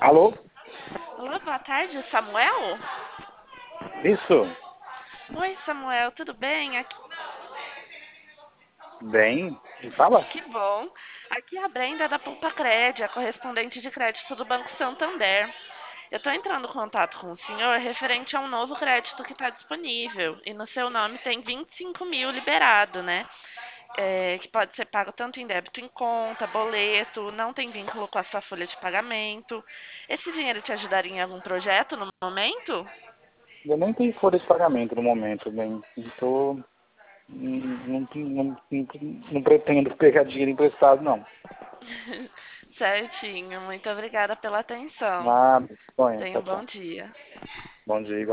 Alô? Olá, boa tarde, Samuel? Isso? Oi, Samuel, tudo bem? Bem? Me fala? Que bom. Aqui é a Brenda da Poupa Cred, a correspondente de crédito do Banco Santander. Eu estou entrando em contato com o senhor referente a um novo crédito que está disponível. E no seu nome tem 25 mil liberado, né? Que pode ser pago tanto em débito em conta, boleto, não tem vínculo com a sua folha de pagamento. Esse dinheiro te ajudaria em algum projeto no momento? Eu nem tenho folha de pagamento no momento, bem. Então, não pretendo pegar dinheiro emprestado, não. Certinho, muito obrigada pela atenção. Nada, sonha. Tenha Tchau, um bom tchau. dia. Bom dia.